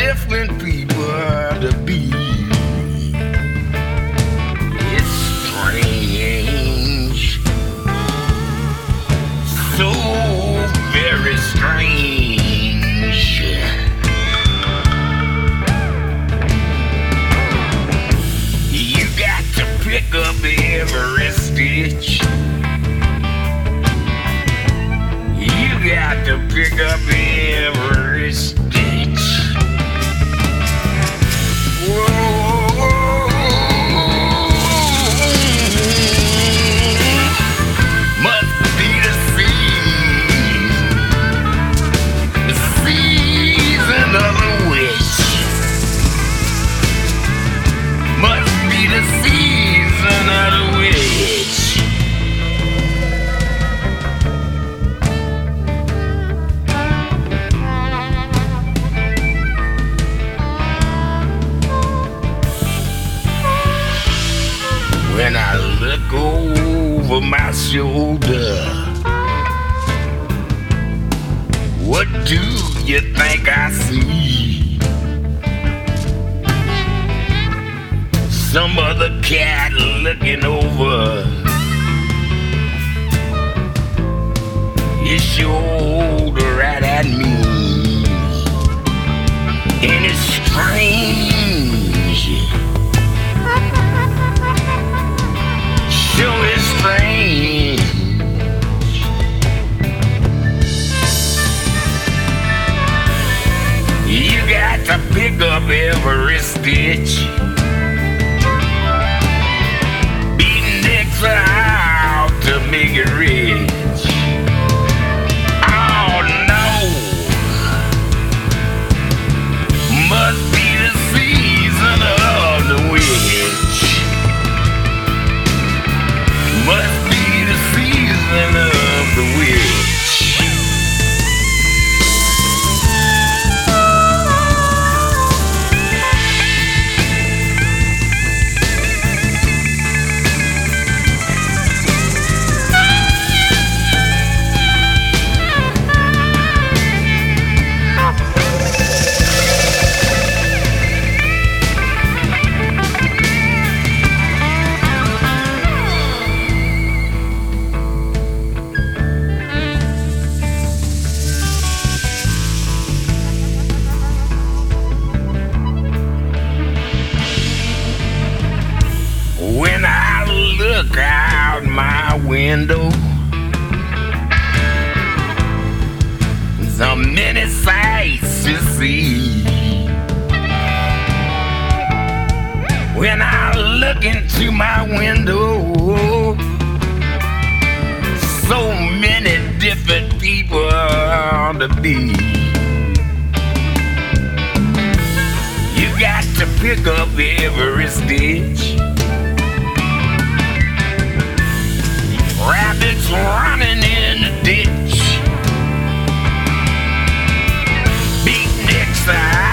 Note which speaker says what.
Speaker 1: different people to be. It's strange, so very strange. You got to pick up every stitch. You got to pick up every stitch. Whoa. Must be the season of the witch. Must be the season of the witch. When I look over my shoulder, what do you think I see? Some other cat looking over his shoulder right at me. And it's strange. Sure is strange. You got to pick up every stitch. Beating dicks out to make it rich. Oh no. Must be the season of the witch. Must be the season of the witch. When I look out my window, so many sights to see. When I look into my window, so many different people to be. You got to pick up every stitch. Rabbits running in the ditch. Beat dicks out.